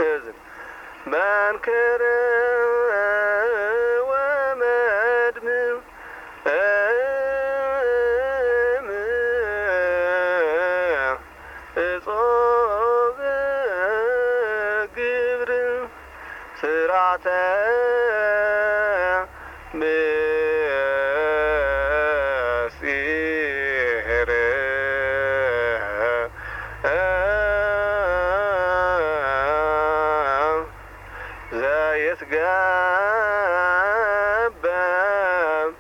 እዝን መንክር ወመድም እጾብ ግብር ስራተ ምስጢር ዘይትገበብ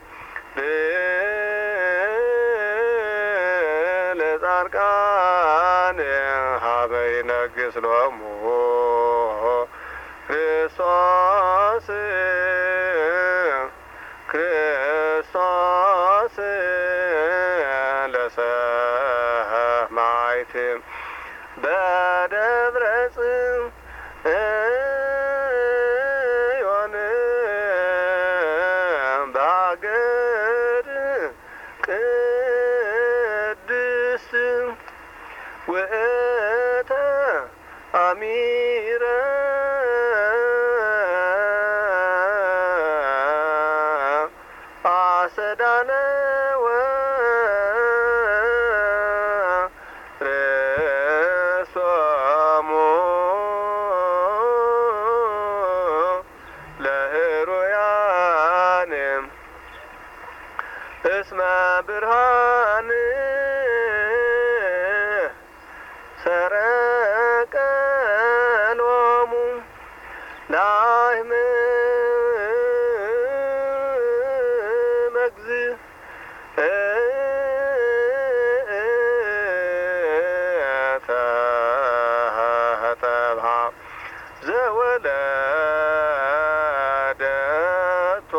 ለጻድቃን ሀበ ይነግስ ሎሙ ክርስቶስ ክርስቶስ ለሰማዕት በደብረ ጽዮን በአገር ቅድስት ውእተ አሚረ አሰዳነ ወርእሶሙ ለህሩያን እስመ ብርሃን ሰረቀ ሎሙ ላህም መግዝእ ተጠብሃ ዘወለደቶ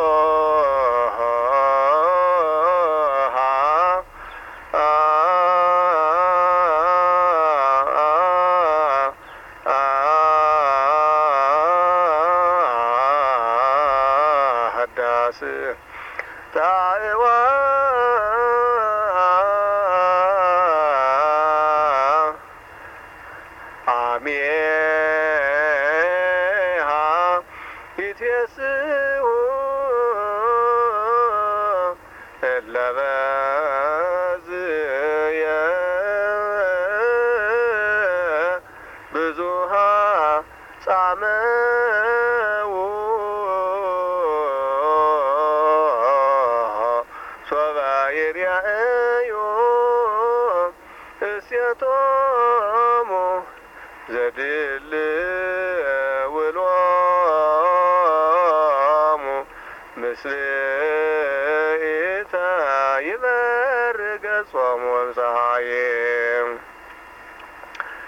ህዳስ ታእዋ አሜሃ ይትየስሑ እለ በዝየ ብዙሃ ጻመው ሶበ ይርአዩ እስየቶሙ ዘድል ውሎሙ ምስሌተ ይበር ገጾሙ ወፀሐዬ